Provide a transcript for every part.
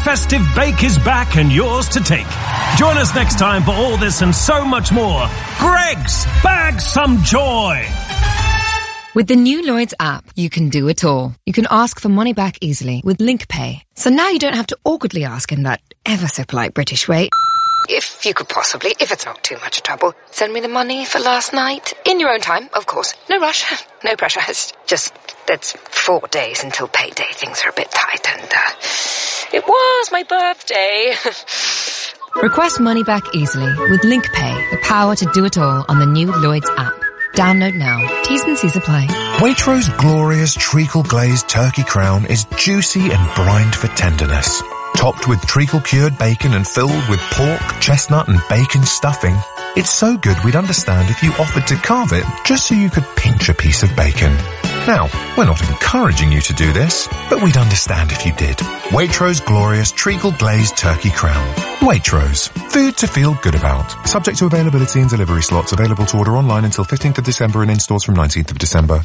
festive bake is back and yours to take. Join us next time for all this and so much more. Greggs, bag some joy. With the new Lloyds app, you can do it all. You can ask for money back easily with LinkPay. So now you don't have to awkwardly ask in that ever so polite British way. If you could possibly, if it's not too much trouble, send me the money for last night. In your own time, of course. No rush, no pressure. It's just, it's 4 days until payday. Things are a bit tight and, it was my birthday. Request money back easily with LinkPay, the power to do it all on the new Lloyds app. Download now. T's and C's apply. Waitrose glorious treacle glazed turkey crown is juicy and brined for tenderness. Topped with treacle-cured bacon and filled with pork, chestnut and bacon stuffing. It's so good we'd understand if you offered to carve it just so you could pinch a piece of bacon. Now, we're not encouraging you to do this, but we'd understand if you did. Waitrose glorious treacle glazed turkey crown. Waitrose. Food to feel good about. Subject to availability and delivery slots. Available to order online until 15th of December and in stores from 19th of December.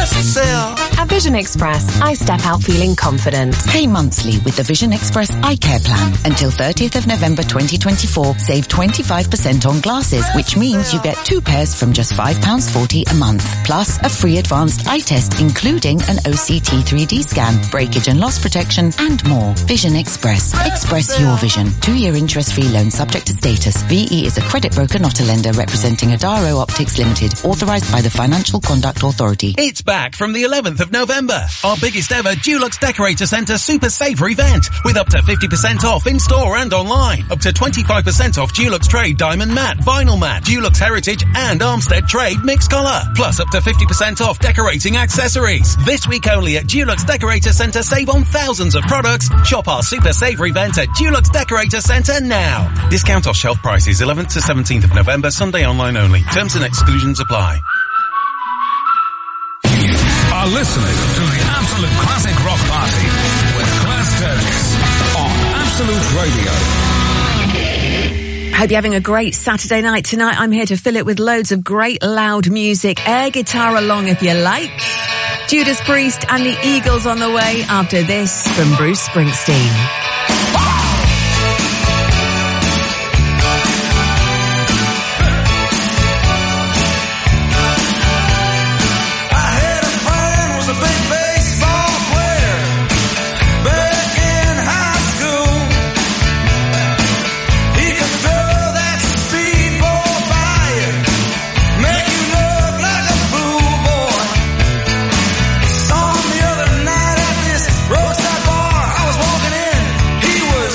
At Vision Express, I step out feeling confident. Pay monthly with the Vision Express Eye Care Plan. Until 30th of November 2024, save 25% on glasses, which means you get 2 pairs from just £5.40 a month. Plus, a free advanced eye test, including an OCT 3D scan, breakage and loss protection, and more. Vision Express. Express your vision. 2-year interest-free loan subject to status. VE is a credit broker, not a lender, representing Adaro Optics Limited, authorised by the Financial Conduct Authority. It's back from the 11th of November. Our biggest ever Dulux Decorator Centre Super Saver event, with up to 50% off in-store and online. Up to 25% off Dulux Trade Diamond Matte, Vinyl Matte, Dulux Heritage and Armstead Trade Mixed Colour. Plus up to 50% off decorating accessories. This week only at Dulux Decorator Centre, save on thousands of products. Shop our Super Saver event at Dulux Decorator Centre now. Discount off shelf prices 11th to 17th of November, Sunday online only. Terms and exclusions apply. You are listening to the Absolute Classic Rock Party with Claire Sturgis on Absolute Radio. Hope you're having a great Saturday night tonight. I'm here to fill it with loads of great loud music. Air guitar along if you like. Judas Priest and the Eagles on the way after this from Bruce Springsteen. Roadside bar, I was walking in. He was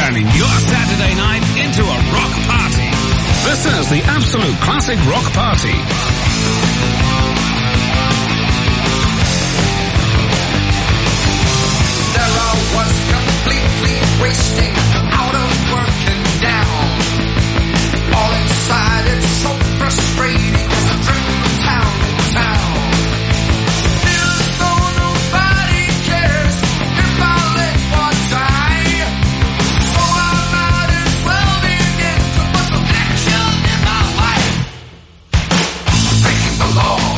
turning your Saturday night into a rock party. This is the Absolute Classic Rock Party. There I was completely wasting, out of work and down. All inside, it's so frustrating as I drift from town to town. Feels though nobody cares if I let one die. So I might as well begin to put some action in my life. Breaking the law.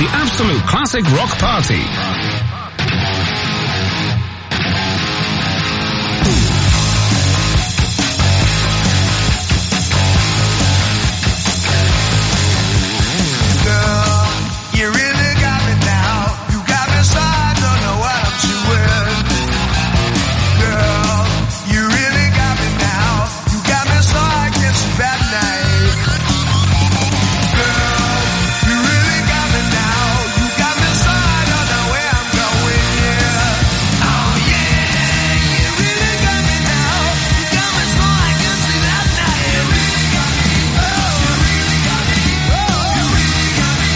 The Absolute Classic Rock Party. You really got me now. You got me so I don't know what I'm doing. Girl, you really got me now. You got me so I can sleep at night. Girl, you really got me now. You got me so I don't know where I'm going, yeah. Oh yeah, you really got me now. You got me so I can sleep at night. You really got me. Oh, you really got me. Oh, you really got me.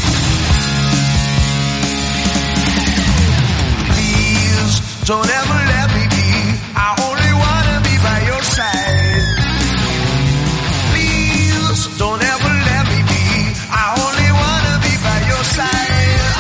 Don't ever let me be. I only wanna be by your side. Please, don't ever let me be. I only wanna be by your side.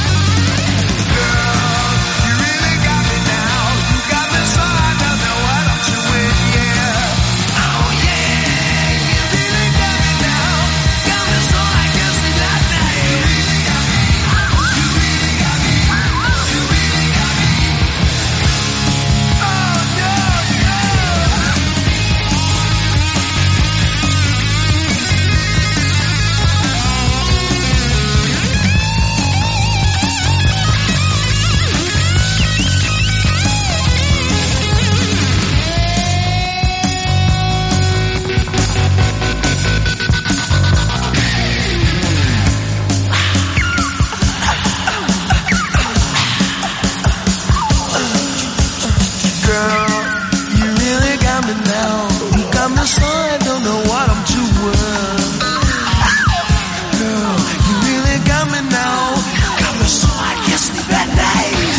Girl, you really got me now. You got me so I don't know what I'm doing, yeah. Oh yeah, you really got me now. Got me so I can sleep at night. You really got me. You really got me. You really got me. Girl, you really got me now. You got me so I don't know what I'm doing. Girl, you really got me now. You got me so I can sleep at night.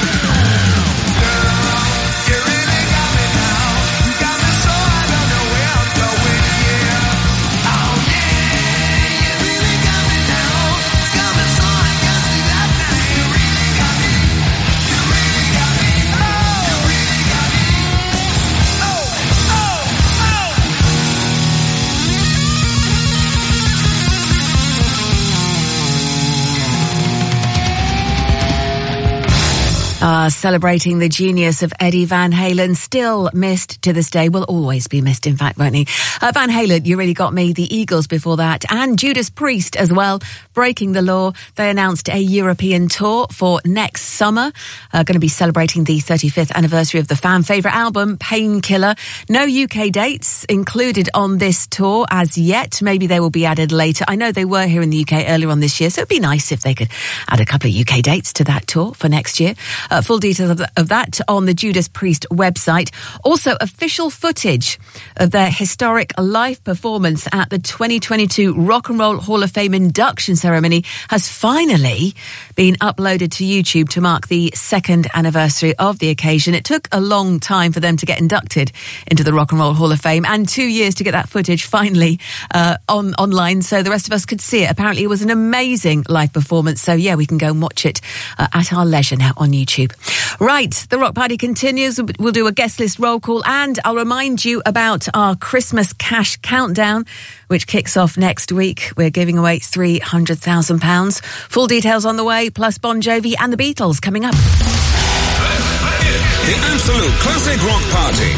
Girl, you really got me now. You got me so I don't know where I'm going, yeah. Oh yeah, you really got me now. You got me so I can sleep at night. You really got me. You really got me. Oh, you really got me. Oh, oh, oh. Celebrating the genius of Eddie Van Halen, still missed to this day, will always be missed, in fact, won't he? Van Halen, You Really Got Me, the Eagles before that, and Judas Priest as well, Breaking the Law. They announced a European tour for next summer, going to be celebrating the 35th anniversary of the fan favourite album, Painkiller. No UK dates included on this tour as yet. Maybe they will be added later. I know they were here in the UK earlier on this year, so it'd be nice if they could add a couple of UK dates to that tour for next year. Full details of that on the Judas Priest website. Also, official footage of their historic live performance at the 2022 Rock and Roll Hall of Fame induction ceremony has finally been uploaded to YouTube to mark the second anniversary of the occasion. It took a long time for them to get inducted into the Rock and Roll Hall of Fame, and 2 years to get that footage finally online so the rest of us could see it. Apparently it was an amazing live performance, so yeah, we can go and watch it at our leisure now on YouTube. Right, the Rock Party continues. We'll do a guest list roll call, and I'll remind you about our Christmas cash countdown, which kicks off next week. We're giving away £300,000. Full details on the way, plus Bon Jovi and the Beatles coming up. The Absolute Classic Rock Party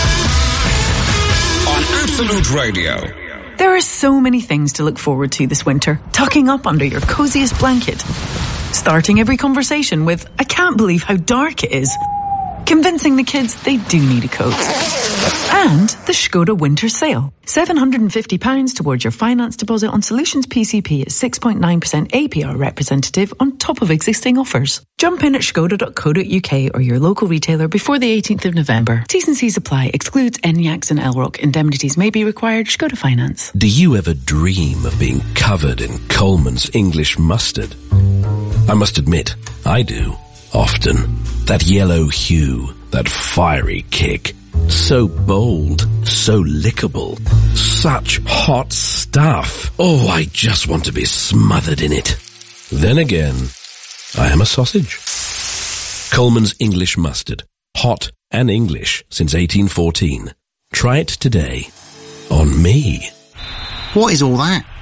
on Absolute Radio. There are so many things to look forward to this winter. Tucking up under your coziest blanket. Starting every conversation with, I can't believe how dark it is. Convincing the kids they do need a coat. And the Skoda winter sale. £750 towards your finance deposit on Solutions PCP at 6.9% APR representative on top of existing offers. Jump in at skoda.co.uk or your local retailer before the 18th of November. T's and C's apply. Excludes Enyaqs and Elrock. Indemnities may be required. Skoda Finance. Do you ever dream of being covered in Coleman's English mustard? I must admit, I do. Often. That yellow hue, that fiery kick. So bold, so lickable. Such hot stuff. Oh, I just want to be smothered in it. Then again, I am a sausage. Coleman's English mustard. Hot and English since 1814. Try it today. On me. What is all that?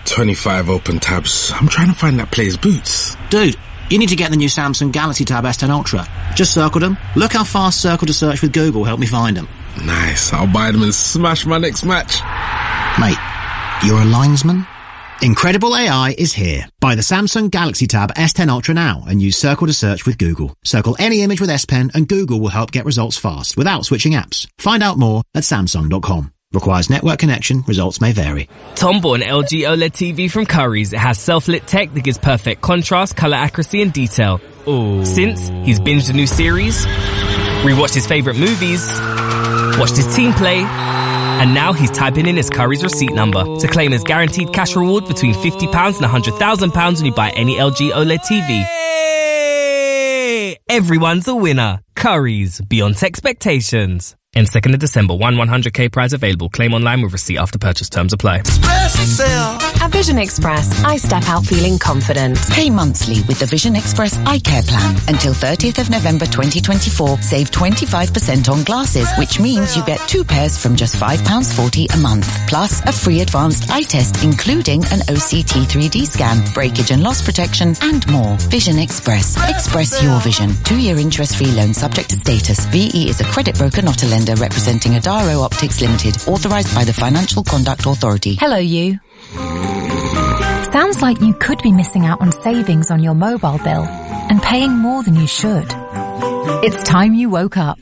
25 open tabs. I'm trying to find that player's boots. Dude, you need to get the new Samsung Galaxy Tab S10 Ultra. Just circled them. Look how fast Circle to Search with Google helped me find them. Nice. I'll buy them and smash my next match. Mate, you're a linesman? Incredible AI is here. Buy the Samsung Galaxy Tab S10 Ultra now and use Circle to Search with Google. Circle any image with S Pen and Google will help get results fast without switching apps. Find out more at Samsung.com. Requires network connection. Results may vary. Tom bought an LG OLED TV from Currys. It has self-lit tech that gives perfect contrast, colour accuracy and detail. Ooh. Since, he's binged a new series, rewatched his favourite movies, watched his team play, and now he's typing in his Currys receipt number to claim his guaranteed cash reward between £50 and £100,000 when you buy any LG OLED TV. Hey! Everyone's a winner. Currys, beyond expectations. End 2nd of December, 100k prize available. Claim online with receipt after purchase. Terms apply. At Vision Express, I step out feeling confident. Pay monthly with the Vision Express Eye Care Plan. Until 30th of November 2024, save 25% on glasses, which means you get 2 pairs from just £5.40 a month. Plus a free advanced eye test, including an OCT 3D scan, breakage and loss protection, and more. Vision Express. Express your vision. 2-year interest-free loan subject to status. VE is a credit broker, not a lender, representing Adaro Optics Limited, authorised by the Financial Conduct Authority. Hello, you. Sounds like you could be missing out on savings on your mobile bill and paying more than you should. It's time you woke up.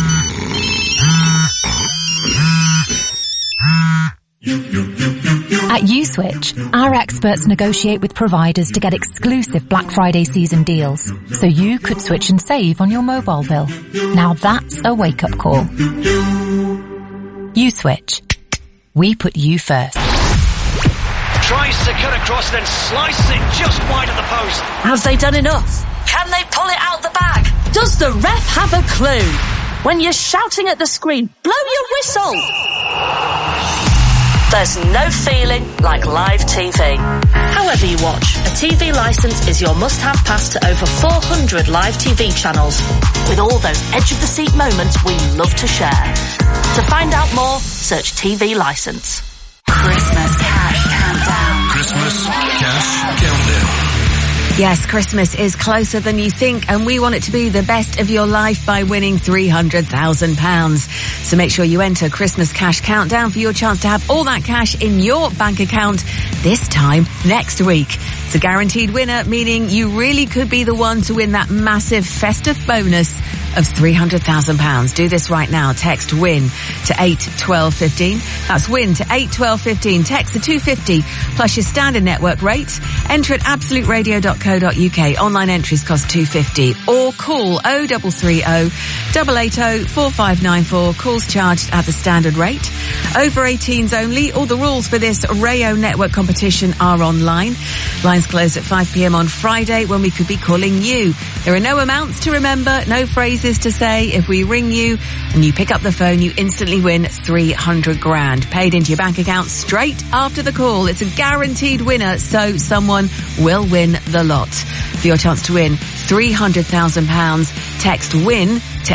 At Uswitch, our experts negotiate with providers to get exclusive Black Friday season deals, so you could switch and save on your mobile bill. Now that's a wake-up call. Uswitch. We put you first. Tries to cut across, then slices it just wide of the post. Have they done enough? Can they pull it out the bag? Does the ref have a clue? When you're shouting at the screen, blow your whistle. There's no feeling like live TV. However you watch, a TV licence is your must-have pass to over 400 live TV channels, with all those edge-of-the-seat moments we love to share. To find out more, search TV licence. Christmas Cash Countdown. Christmas Cash Countdown. Yes, Christmas is closer than you think, and we want it to be the best of your life by winning £300,000. So make sure you enter Christmas Cash Countdown for your chance to have all that cash in your bank account this time next week. It's a guaranteed winner, meaning you really could be the one to win that massive festive bonus of £300,000. Do this right now. Text WIN to 81215. That's WIN to 81215. Text to 250 plus your standard network rate. Enter at absoluteradio.co.uk. Online entries cost £2.50. Or call 0330 880 4594. Calls charged at the standard rate. Over 18s only. All the rules for this Rayo network competition are online. Lines close at 5 p.m. on Friday when we could be calling you. There are no amounts to remember, no phrases to say. If we ring you and you pick up the phone, you instantly win $300,000 paid into your bank account straight after the call. It's a guaranteed winner, so someone will win the lot. For your chance to win £300,000, text WIN to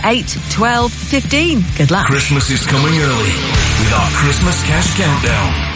81215. Good luck. Christmas is coming early with our Christmas Cash Countdown.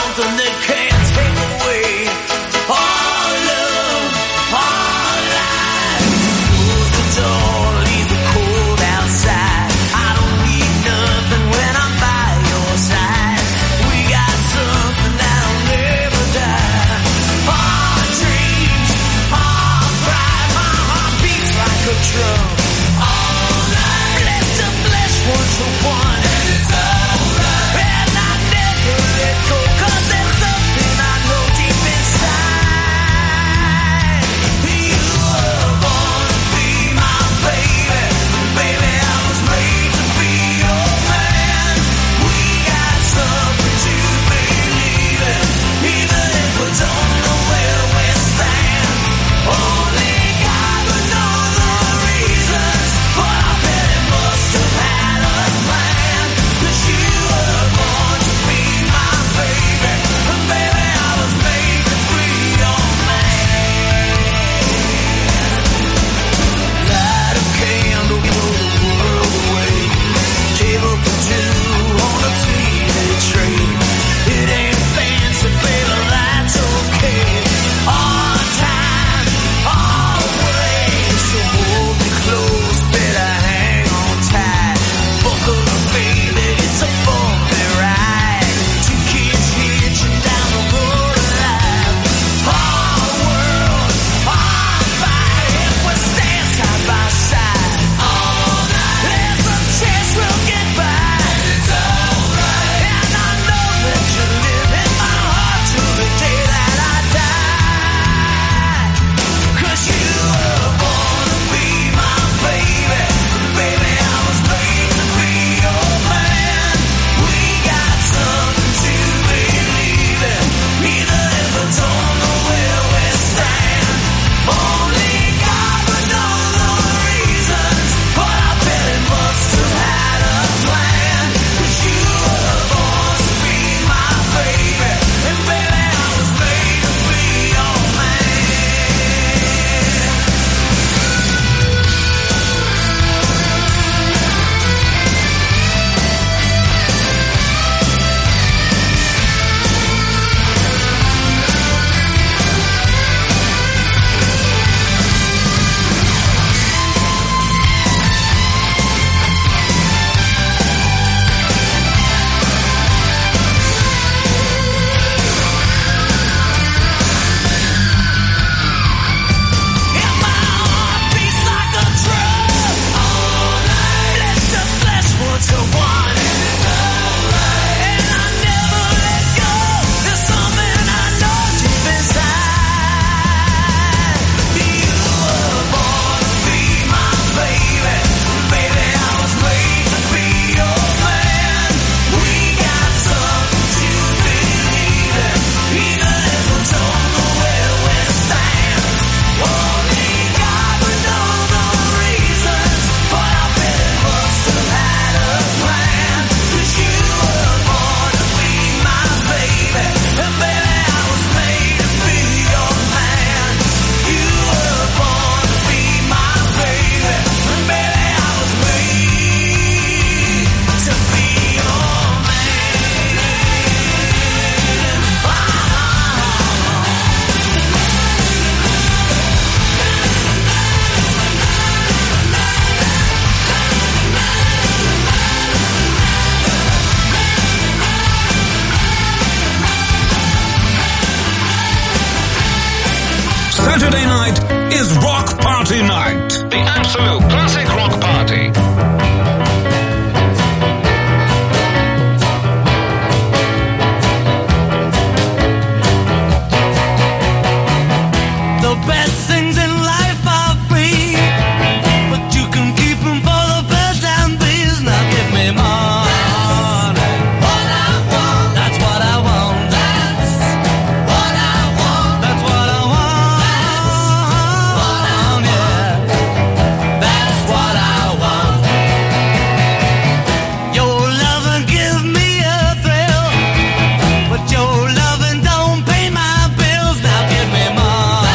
All love, all life. Saturday night is Rock Party Night. The absolute classic rock party. The best things in life are free, but you can keep them for the birds and bees. Now give me money. What I want. That's what I want. That's what I want. That's what I want. That's what I want. Your loving give me a thrill, but your loving don't pay my bills. Now give me money.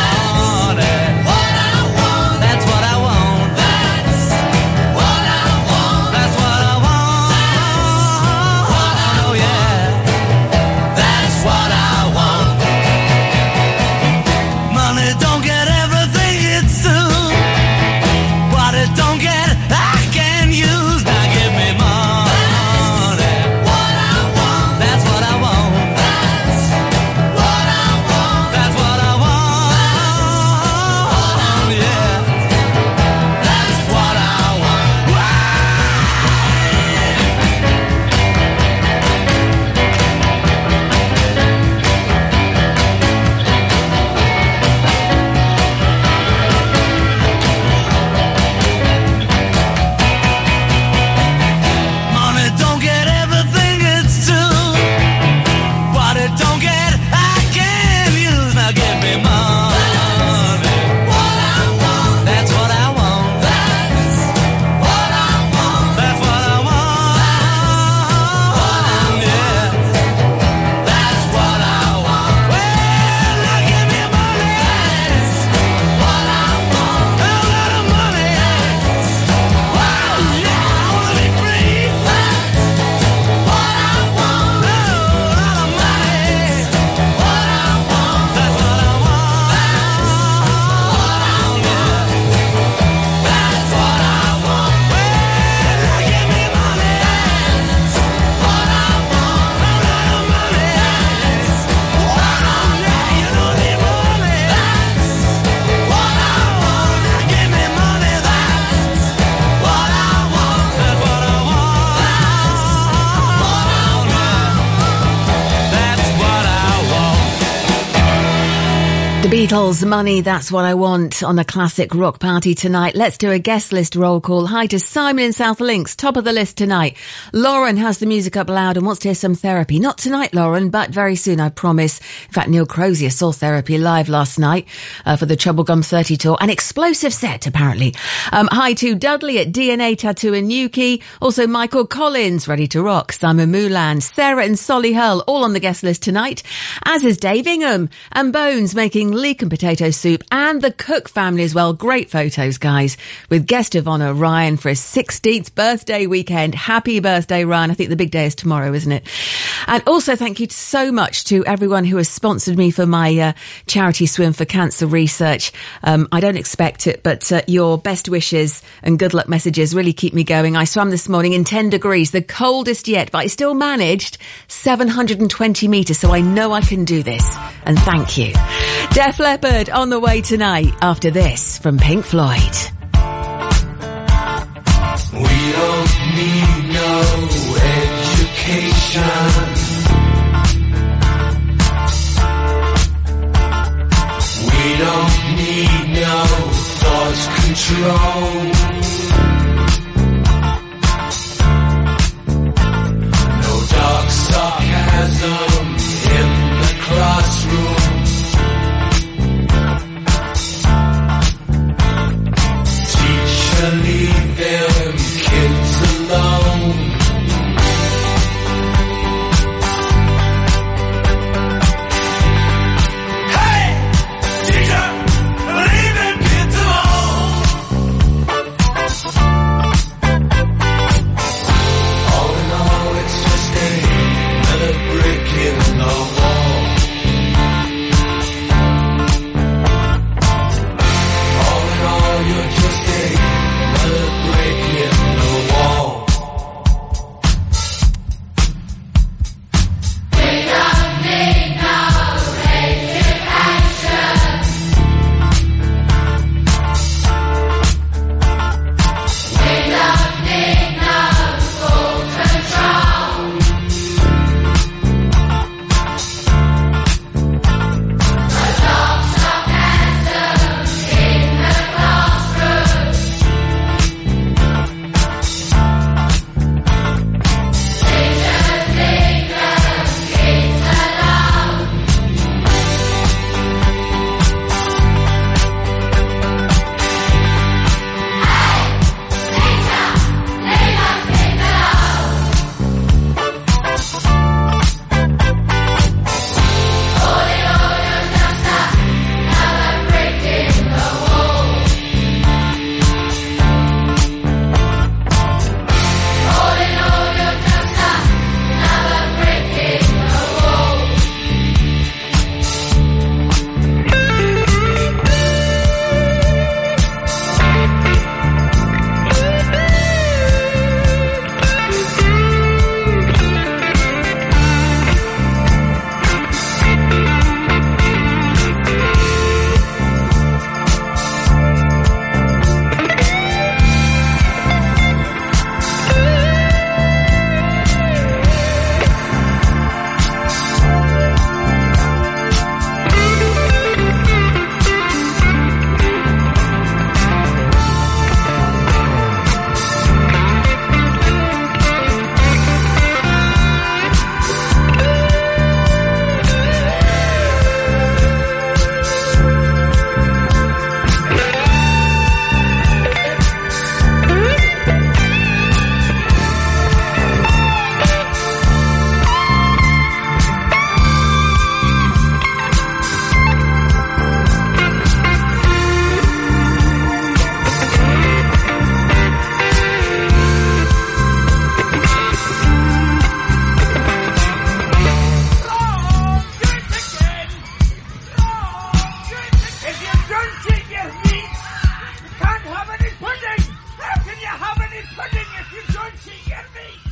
Beatles, Money, That's What I Want on the Classic Rock Party tonight. Let's do a guest list roll call. Hi to Simon in South Links, top of the list tonight. Lauren has the music up loud and wants to hear some Therapy. Not tonight, Lauren, but very soon, I promise. In fact, Neil Crozier saw Therapy live last night for the Troublegum 30 tour. An explosive set, apparently. Hi to Dudley at DNA Tattoo in Newquay. Also Michael Collins, Ready to Rock. Simon Moulan, Sarah and Solihull, all on the guest list tonight. As is Dave Ingham and Bones making leek and potato soup, and the Cook family as well. Great photos, guys, with guest of honour Ryan for his 16th birthday weekend. Happy birthday, Ryan. I think the big day is tomorrow, isn't it? And also thank you so much to everyone who has sponsored me for my charity swim for cancer research. I don't expect it, but your best wishes and good luck messages really keep me going. I swam this morning in 10 degrees, the coldest yet, but I still managed 720 metres, so I know I can do this. And thank you. Def Leppard on the way tonight after this from Pink Floyd. We don't need no education. We don't need no thought control. No dark sarcasm in the classroom. Leave them kids alone. Hey, teacher, leave them kids alone.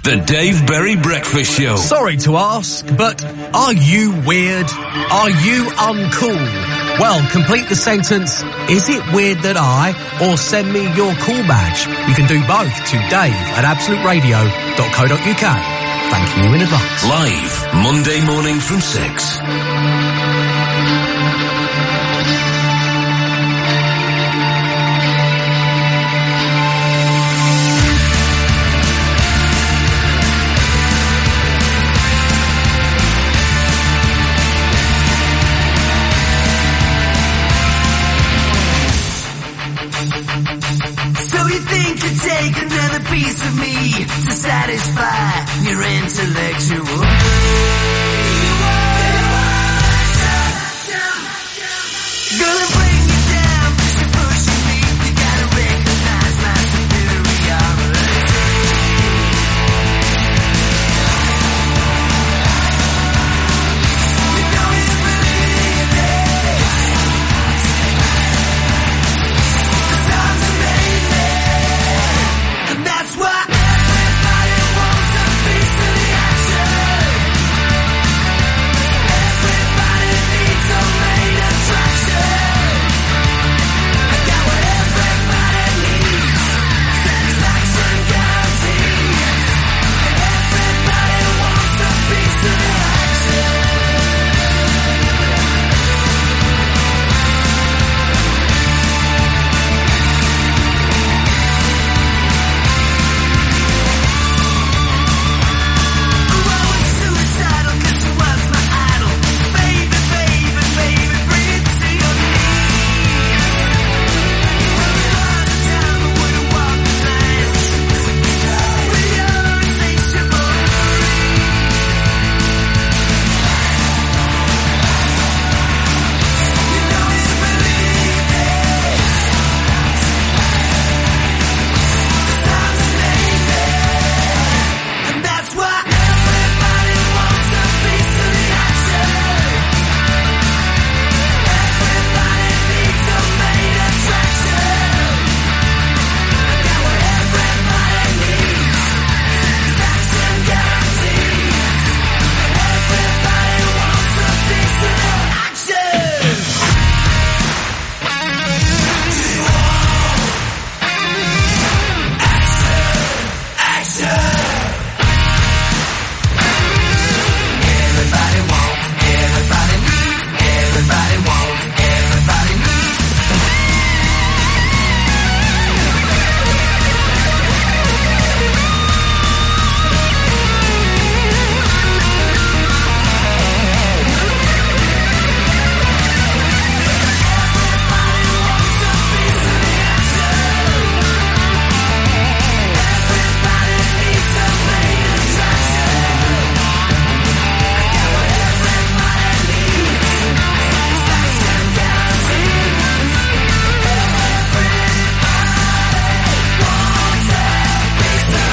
The Dave Berry Breakfast Show. Sorry to ask, but are you weird? Are you uncool? Well, complete the sentence, is it weird that I, or send me your cool badge. You can do both to dave@absoluteradio.co.uk. Thank you in advance. Live, Monday morning from 6. Take another piece of me to satisfy your intellectual. Gonna bring you down, push you, pushing me. You gotta recognize my superiority. You don't even believe it. 'Cause I'm the main man. And that's why everybody wants a piece of the action. Everybody needs a main attraction. I got what everybody needs. Satisfaction guarantees. Everybody wants a piece of the action. Suicidal 'cause you was my idol. Baby, baby, baby, bring it to your knees. When we lost the time, we wouldn't walk the line. With your insatiable you don't even believe it. 'Cause I'm the main man. And that's why everybody wants a piece of the action. Everybody needs a main attraction. I got what everybody needs. Satisfaction guarantees. Everybody wants a piece of the action. Action. Everybody wants, everybody needs, everybody wants, everybody needs. Everybody needs a main attraction. I got what everybody needs. Satisfaction guarantees. Everybody wants a piece of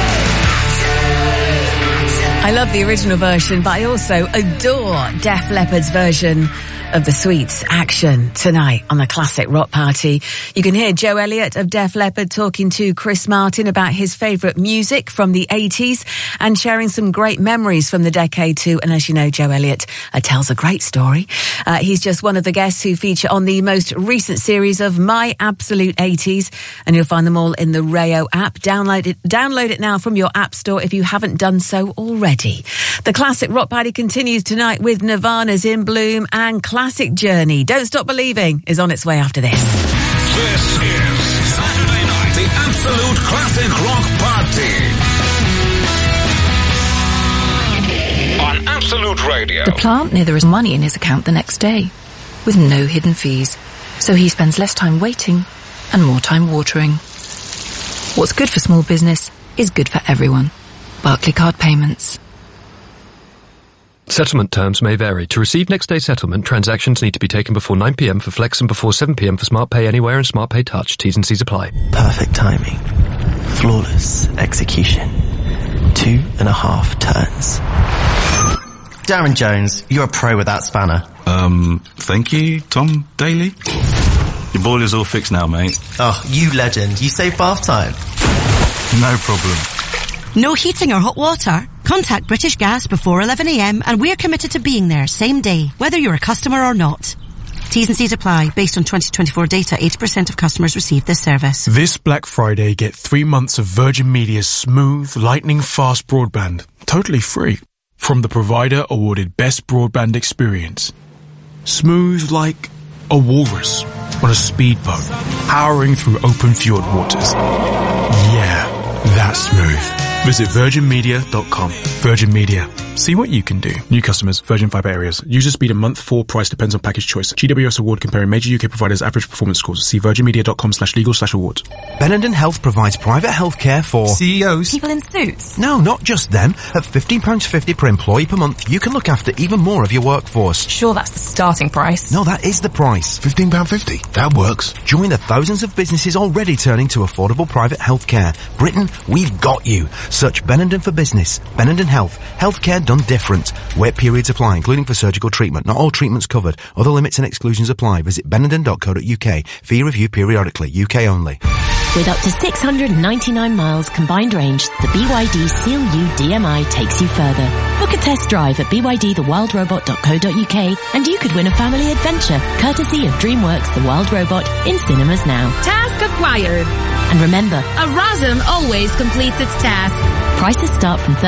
action. I love the original version, but I also adore Def Leppard's version of the Sweets Action tonight on the Classic Rock Party. You can hear Joe Elliott of Def Leppard talking to Chris Martin about his favourite music from the 80s and sharing some great memories from the decade too. And as you know, Joe Elliott tells a great story. He's just one of the guests who feature on the most recent series of My Absolute 80s, and you'll find them all in the Rayo app. Download it now from your app store if you haven't done so already. The Classic Rock Party continues tonight with Nirvana's In Bloom, and Classic Journey, Don't Stop Believing, is on its way after this. This is Saturday night, the Absolute Classic Rock Party. On Absolute Radio. The plant knew there was money in his account the next day, with no hidden fees, so he spends less time waiting and more time watering. What's good for small business is good for everyone. Barclaycard Payments. Settlement terms may vary. To receive next day settlement, transactions need to be taken before 9 p.m. for Flex and before 7 p.m. for Smart Pay Anywhere and Smart Pay Touch. T's and C's apply. Perfect timing. Flawless execution. 2.5 turns. Darren Jones, you're a pro with that spanner. Thank you, Tom Daly. Your boiler's all fixed now, mate. Oh, you legend. You saved bath time. No problem. No heating or hot water? Contact British Gas before 11 a.m. and we're committed to being there same day, whether you're a customer or not. T's and C's apply. Based on 2024 data, 80% of customers receive this service. This Black Friday, get 3 months of Virgin Media's smooth, lightning-fast broadband, totally free, from the provider awarded Best Broadband Experience. Smooth like a walrus on a speedboat, powering through open fjord waters. Yeah, that's smooth. Visit virginmedia.com. Virgin Media. See what you can do. New customers, Virgin Fibre areas. User speed a month, 4 price depends on package choice. GWS award comparing major UK providers' average performance scores. See virginmedia.com/legal/awards. Benenden Health provides private healthcare for CEOs. People in suits. No, not just them. At £15.50 per employee per month, you can look after even more of your workforce. Sure, that's the starting price. No, that is the price. £15.50. That works. Join the thousands of businesses already turning to affordable private healthcare. Britain, we've got you. Search Benenden for business. Benenden Health. Healthcare done different. Wait periods apply, including for surgical treatment. Not all treatments covered. Other limits and exclusions apply. Visit benenden.co.uk. Fee review periodically. UK only. With up to 699 miles combined range, the BYD Seal U DMI takes you further. Book a test drive at bydthewildrobot.co.uk and you could win a family adventure, courtesy of DreamWorks The Wild Robot, in cinemas now. Task acquired. And remember, a RASM always completes its task. Prices start from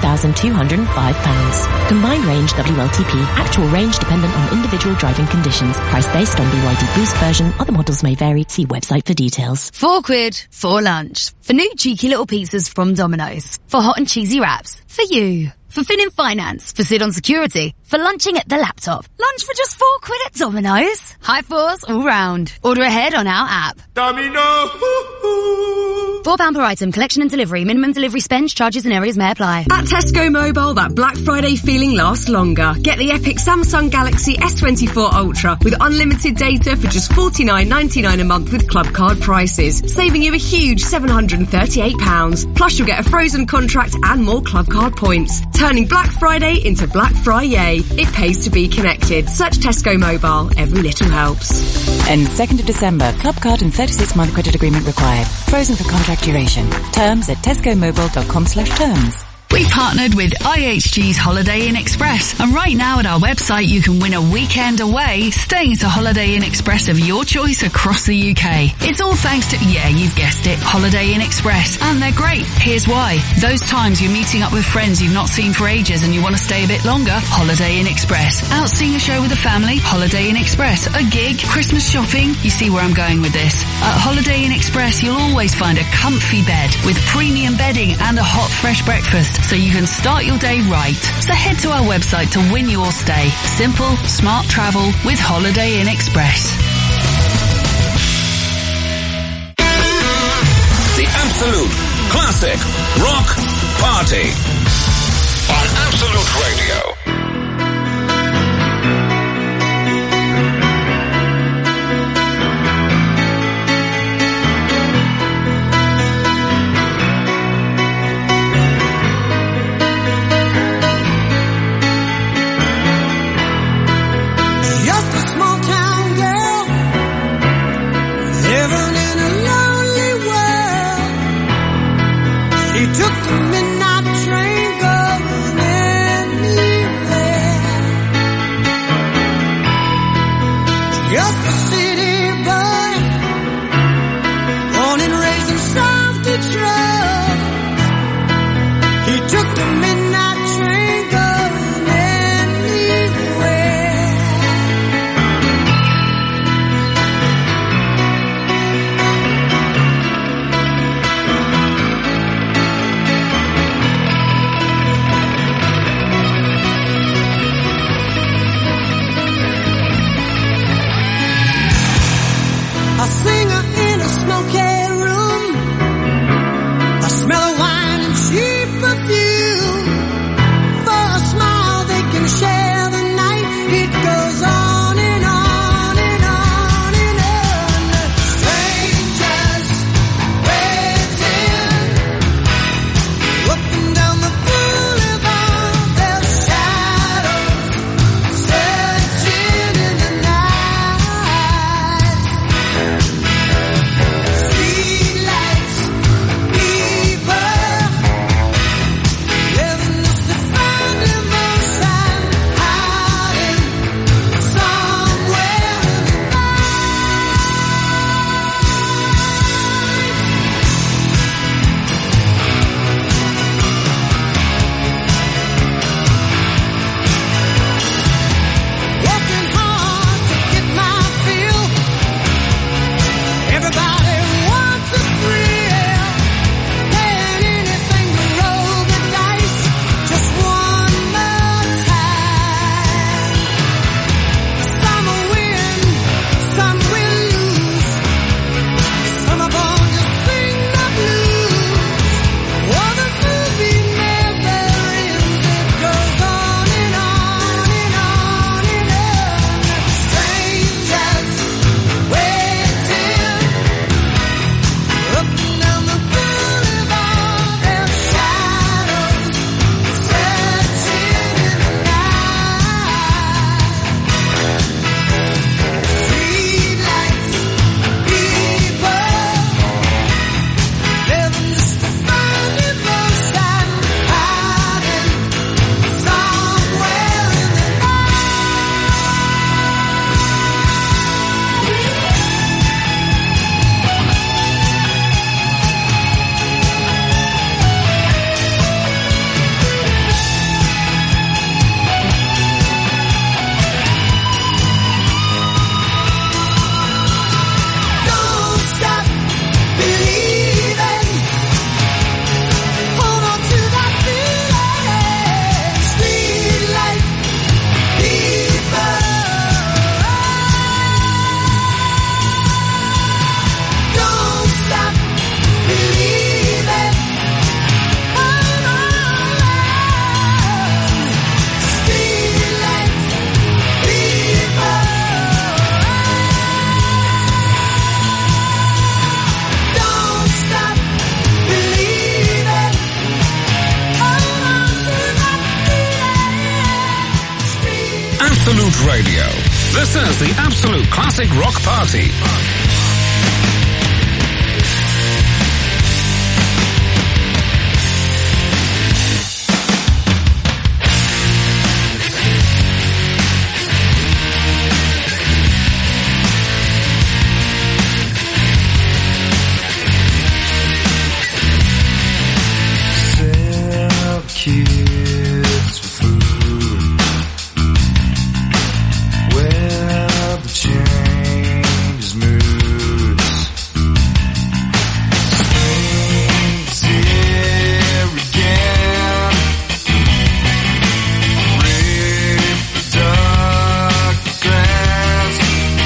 £33,205. Combined range WLTP. Actual range dependent on individual driving conditions. Price based on BYD Boost version. Other models may vary. See website for details. £4 for lunch. For new cheeky little pizzas from Domino's. For hot and cheesy wraps. For you. For Fin in Finance. For Sid on Security. For lunching at the laptop. Lunch for just £4 at Domino's. High fours all round. Order ahead on our app. Domino! £4 per item. Collection and delivery. Minimum delivery spend, charges and areas may apply. At Tesco Mobile, that Black Friday feeling lasts longer. Get the epic Samsung Galaxy S24 Ultra with unlimited data for just $49.99 a month with club card prices, saving you a huge £738. Plus you'll get a frozen contract and more club card points, turning Black Friday into Black Friday. It pays to be connected. Search Tesco Mobile. Every little helps. End 2nd of December. Club card and 36-month credit agreement required. Frozen for contract duration. Terms at tescomobile.com/terms. We partnered with IHG's Holiday Inn Express, and right now at our website you can win a weekend away staying at a Holiday Inn Express of your choice across the UK. It's all thanks to, yeah, you've guessed it, Holiday Inn Express. And they're great. Here's why. Those times you're meeting up with friends you've not seen for ages and you want to stay a bit longer, Holiday Inn Express. Out seeing a show with the family, Holiday Inn Express. A gig, Christmas shopping, you see where I'm going with this. At Holiday Inn Express you'll always find a comfy bed with premium bedding and a hot fresh breakfast, so you can start your day right. So head to our website to win your stay. Simple, smart travel with Holiday Inn Express. The Absolute Classic Rock Party on Absolute Radio. Took the midnight train going anywhere. Just a city boy, born and raised in South Detroit. He took the midnight train going anywhere. Radio. This is the Absolute Classic Rock Party. Kids for food, where the change moods. Saints here again, rape the dark grass.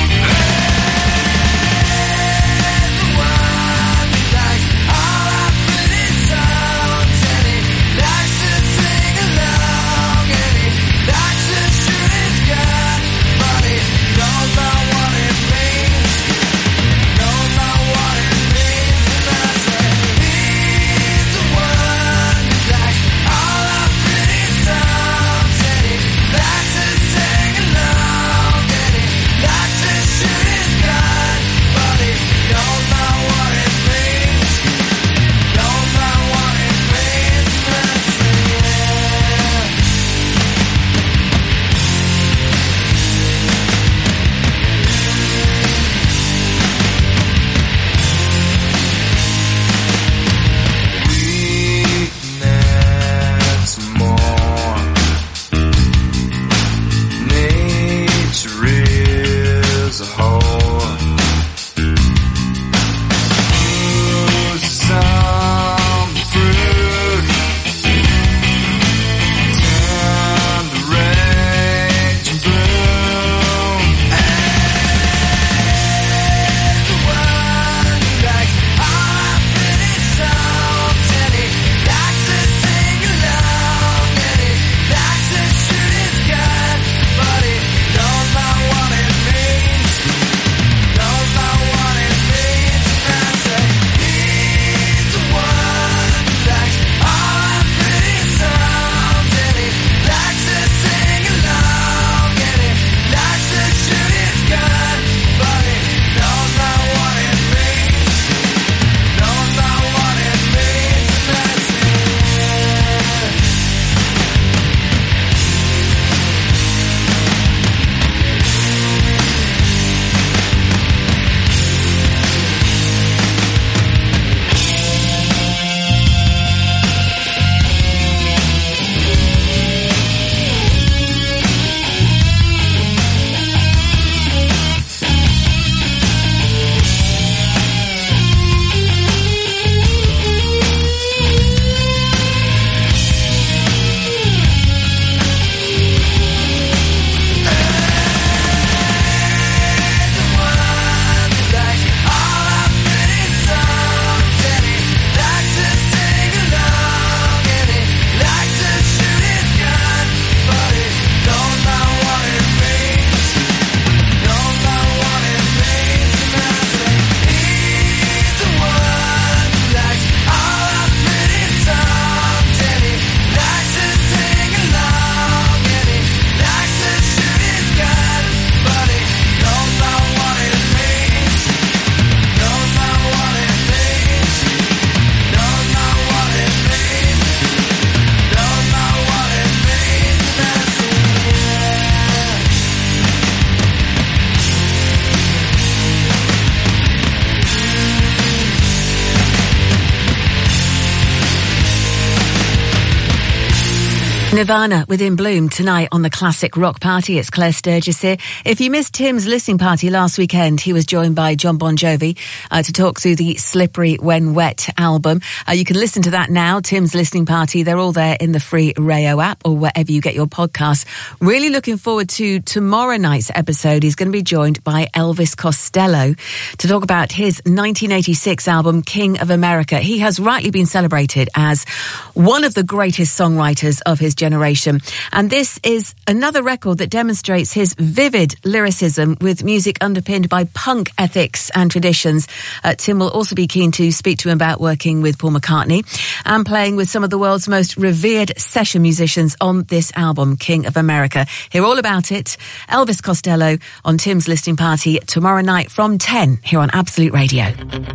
Everyone likes all our pretty songs, and he likes to sing along, and he likes to shoot his gun, but he knows not what it means. Knows not what it means, and I say he's the one who likes all our pretty songs, and he likes to sing along, and he likes to shoot his gun, but he knows not what it means. Knows not what it means, and I say weakness more. Nature is a whore. Some fruit turn the rage and bloom. Everyone likes all our pretty songs, and he likes to sing along, and he likes to shoot his gun, but he knows not what it means. Knows not what it means, and I say he's the one who likes all our pretty songs, and he likes to sing along, and he likes to shoot his gun, but he knows not what it means. Knows not what it means, and I say Nirvana with In Bloom tonight on the Classic Rock Party. It's Claire Sturgis here. If you missed Tim's listening party last weekend, he was joined by John Bon Jovi to talk through the Slippery When Wet album. You can listen to that now, Tim's listening party. They're all there in the free Rayo app or wherever you get your podcasts. Really looking forward to tomorrow night's episode. He's going to be joined by Elvis Costello to talk about his 1986 album, King of America. He has rightly been celebrated as one of the greatest songwriters of his generation. And this is another record that demonstrates his vivid lyricism with music underpinned by punk ethics and traditions. Tim will also be keen to speak to him about working with Paul McCartney and playing with some of the world's most revered session musicians on this album, King of America. Hear all about it. Elvis Costello on Tim's listening party tomorrow night from 10 here on Absolute Radio.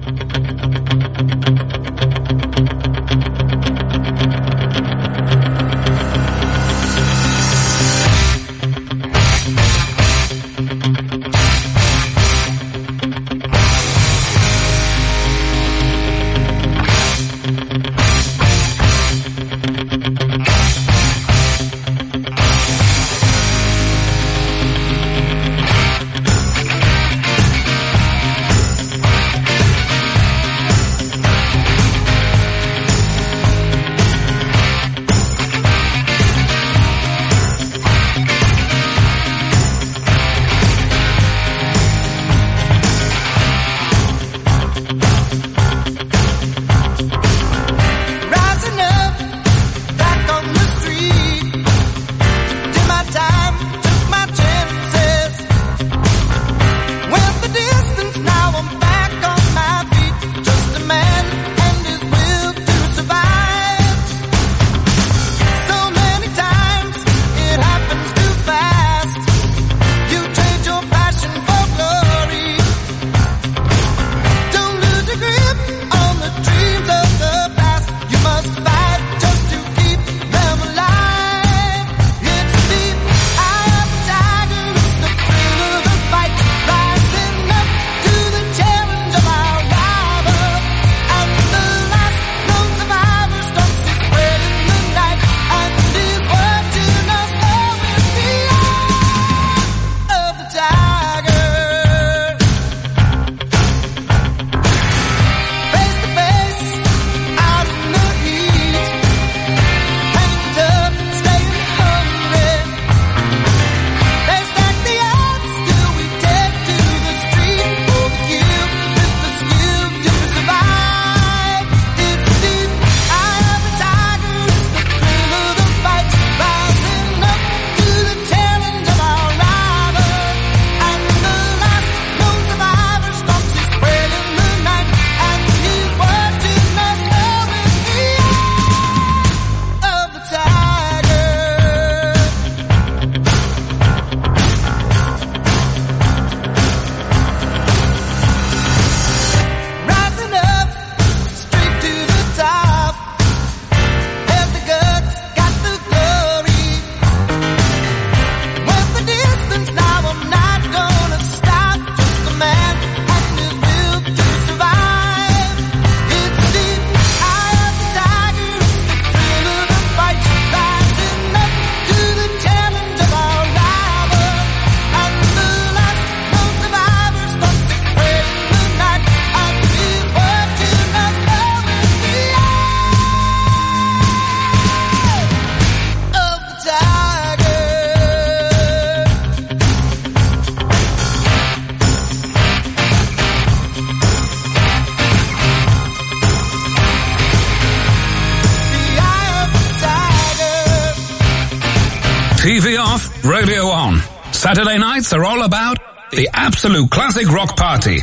TV off, radio on. Saturday nights are all about the Absolute Classic Rock Party.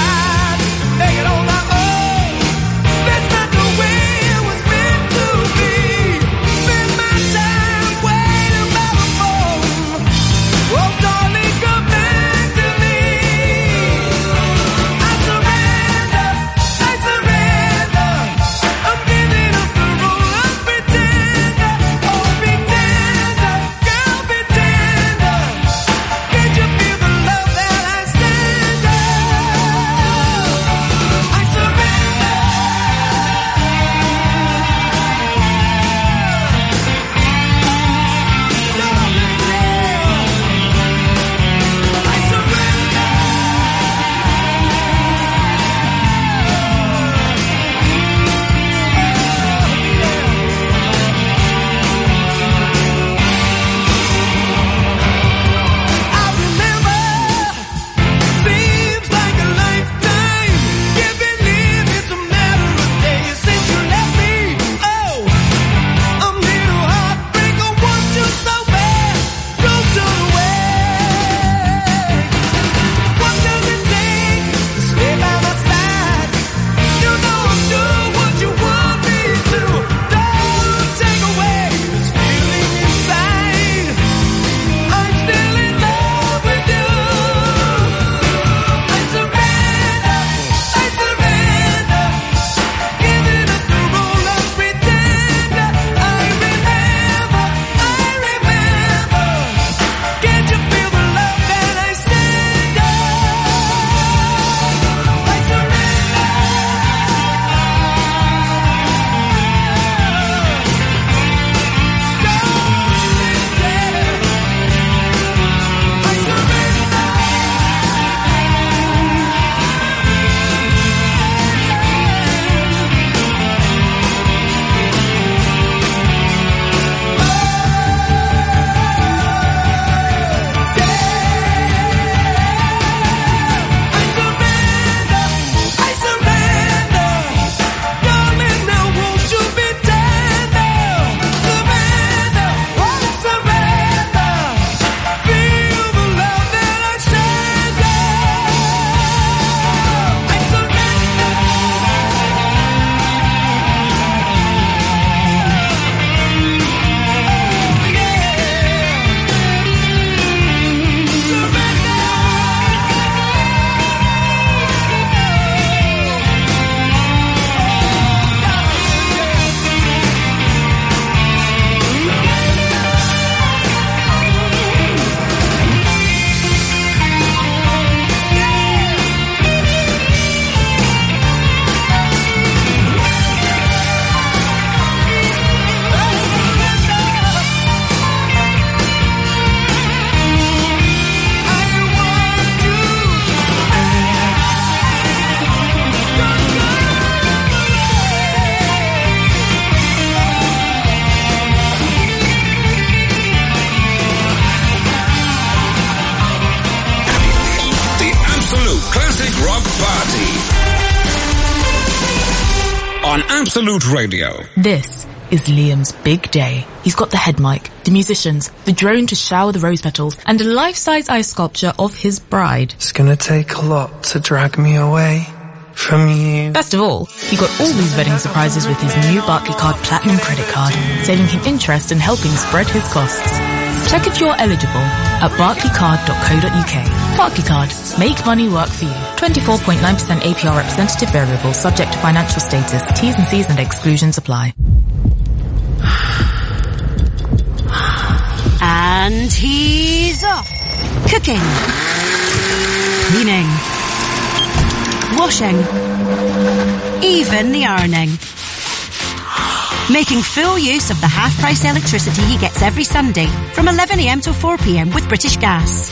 Be on Absolute Radio. This is Liam's big day. He's got the head mic, the musicians, the drone to shower the rose petals, and a life-size ice sculpture of his bride. It's gonna take a lot to drag me away from you. Best of all, he got all these wedding surprises with his new Barclaycard Platinum credit card, saving him interest and helping spread his costs. Check if you're eligible at barclaycard.co.uk. Barclaycard. Make money work for you. 24.9% APR representative variable subject to financial status. T's and C's and exclusions apply. And he's off. Cooking. Cleaning. Washing. Even the ironing. Making full use of the half-price electricity he gets every Sunday from 11 a.m. till 4 p.m. with British Gas.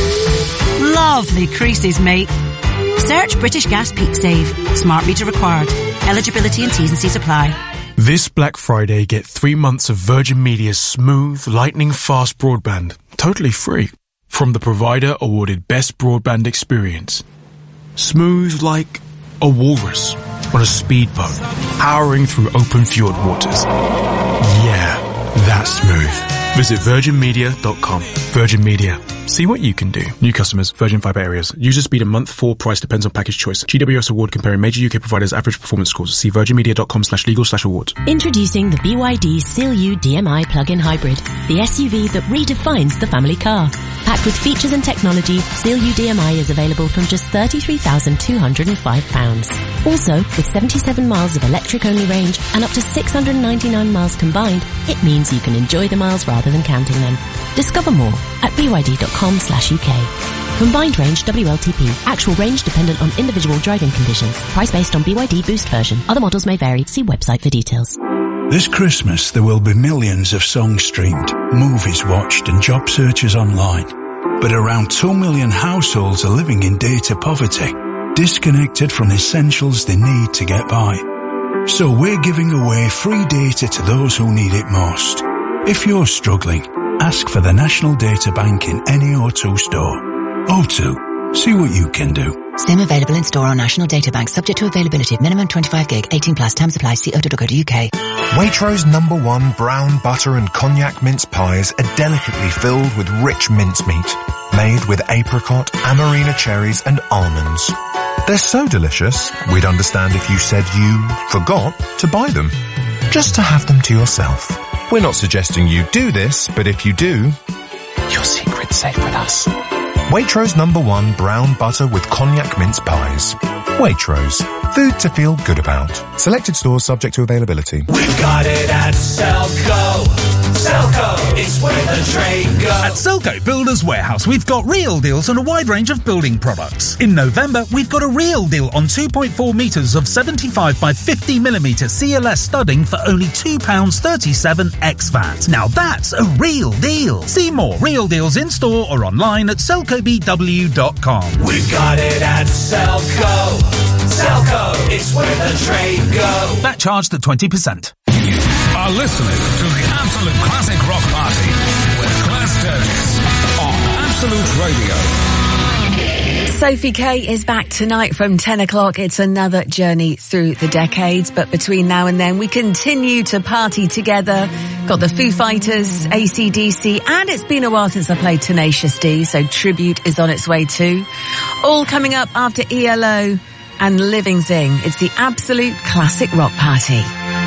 Lovely creases, mate. Search British Gas Peak Save. Smart meter required. Eligibility and T's and C's apply. This Black Friday, get 3 months of Virgin Media's smooth, lightning-fast broadband, totally free, from the provider awarded Best Broadband Experience. Smooth like a walrus on a speedboat, powering through open fjord waters. Yeah, that's smooth. Visit virginmedia.com. Virgin Media. See what you can do. New customers, Virgin Fibre areas. User speed and month 4 price depends on package choice. GWS award comparing major UK providers' average performance scores. See virginmedia.com/legal/awards. Introducing the BYD Seal U DMI plug-in hybrid, the SUV that redefines the family car. Packed with features and technology, Seal U DMI is available from just £33,205. Also, with 77 miles of electric-only range and up to 699 miles combined, it means you can enjoy the miles rather than counting them. Discover more at byd.com/UK. Combined range WLTP. Actual range dependent on individual driving conditions. Price based on BYD Boost version. Other models may vary. See website for details. This Christmas there will be millions of songs streamed, movies watched and job searches online. But around 2 million households are living in data poverty, disconnected from the essentials they need to get by. So we're giving away free data to those who need it most. If you're struggling, ask for the National Data Bank in any O2 store. O2, see what you can do. SIM available in store on National Data Bank, subject to availability. Minimum 25 gig, 18 plus. Terms apply. See o2.co.uk. Waitrose #1 brown butter and cognac mince pies are delicately filled with rich mincemeat, made with apricot, amarena cherries and almonds. They're so delicious, we'd understand if you said you forgot to buy them, just to have them to yourself. We're not suggesting you do this, but if you do, your secret's safe with us. Waitrose #1 brown butter with cognac mince pies. Waitrose, food to feel good about. Selected stores subject to availability. We've got it at Selco. Selco, it's where the trade goes. At Selco Builders Warehouse, we've got real deals on a wide range of building products. In November, we've got a real deal on 2.4 metres of 75 by 50mm CLS studding for only £2.37 ex-VAT. Now that's a real deal. See more real deals in store or online at selcobw.com. We've got it at Selco. Selco, it's where the trade goes. That charged at 20%. You are listening to the Absolute Classic Rock Party with Claire Sturgis on Absolute Radio. Sophie K is back tonight from 10 o'clock. It's another journey through the decades, but between now and then we continue to party together. Got the Foo Fighters, AC/DC, and it's been a while since I played Tenacious D, so Tribute is on its way too. All coming up after ELO and Living Thing. It's the Absolute Classic Rock Party.